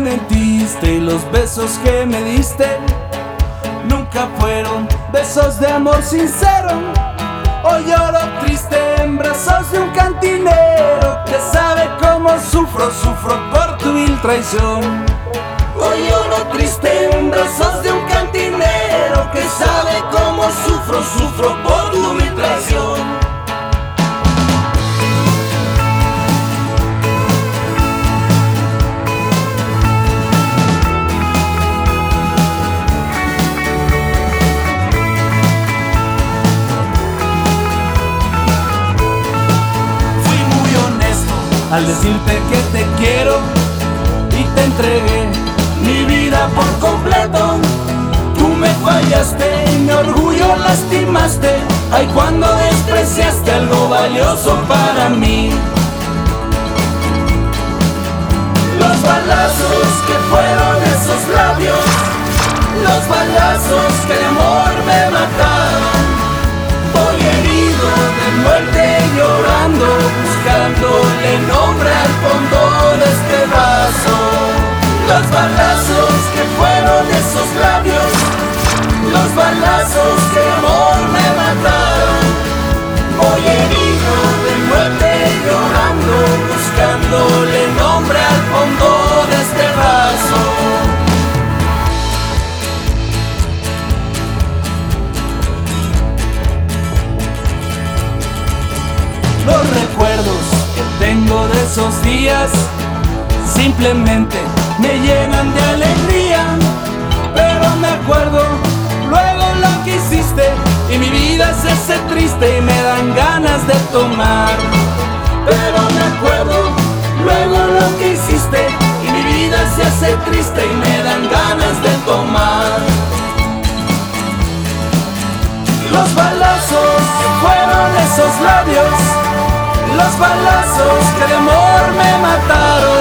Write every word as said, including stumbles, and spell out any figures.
mentiste y los besos que me diste nunca fueron besos de amor sincero. Hoy lloro triste en brazos de un cantinero que sabe cómo sufro, sufro por tu vil traición. Hoy lloro triste en brazos de un cantinero que sabe cómo sufro, sufro por tu vil traición. Al decirte que te quiero y te entregué mi vida por completo, tú me fallaste y mi orgullo lastimaste. Ay, cuando despreciaste algo valioso para mí. Los balazos que fueron esos labios, los balazos que de amor me mataron. Voy herido de muerte llorando, buscándole nombre al fondo de este vaso. Los balazos que fueron esos labios, los balazos que de amor me mataron. Voy herido de muerte llorando, buscándole nombre al fondo de este vaso. Los recuerdos que tengo de esos días simplemente me llenan de alegría, pero me acuerdo luego lo que hiciste y mi vida se hace triste y me dan ganas de tomar. Pero me acuerdo luego lo que hiciste y mi vida se hace triste y me dan ganas de tomar. Los balazos que fueron esos labios, los balazos que de amor me mataron.